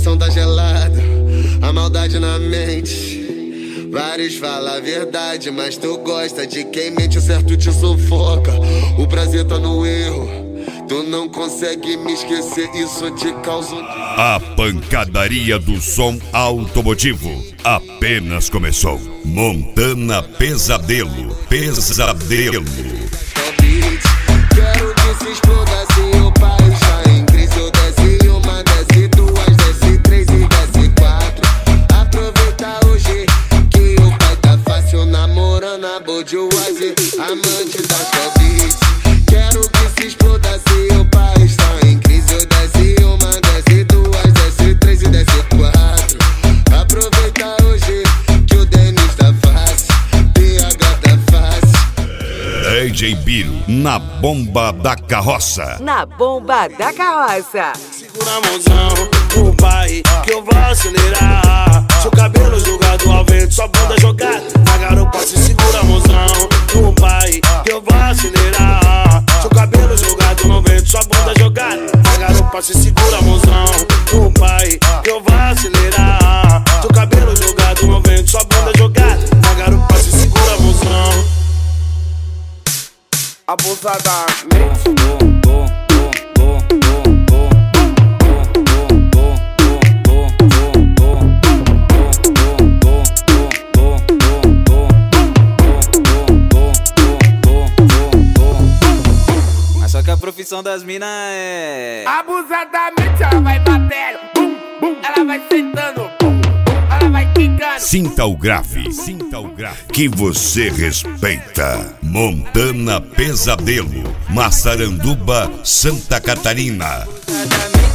coração tá gelado, a maldade na mente. Vários falam a verdade, mas tu gosta de quem mente, o certo te sufoca. O prazer tá no erro, tu não consegue me esquecer, isso te causa A pancadaria do som automotivo apenas começou. Montana Pesadelo, Pesadelo. Quero que se exploda assim, o país tá em crise. Eu desce uma, desce duas, desce três e desce quatro. Aproveita hoje que o pai tá fácil, namorando a Bourgeoisie, amante das Beats. Quero que se exploda assim, o país tá em crise. Eu desce uma, desce duas, desce três e desce quatro. Aproveita hoje que o Denis tá fácil, PH tá fácil. DJ Biro, na bomba da carroça. Na bomba da carroça. Segura a mãozão do pai que eu vou acelerar. Seu cabelo jogado ao vento, sua bunda jogada na garupa. Se segura a mãozão do pai que eu vou acelerar. Seu cabelo jogado no vento, sua bunda jogada na garupa. Se segura a mãozão do pai que eu vou acelerar. Seu cabelo jogado no vento, sua bunda jogada na garupa. Se segura a mãozão. Abusadamente. Mas só que a profissão das minas é Abusadamente ela vai batendo, bum, bum. Ela vai sentando, bum, bum. Ela vai quicando. Sinta o grave, que você respeita. Montana Pesadelo, Massaranduba, Santa Catarina.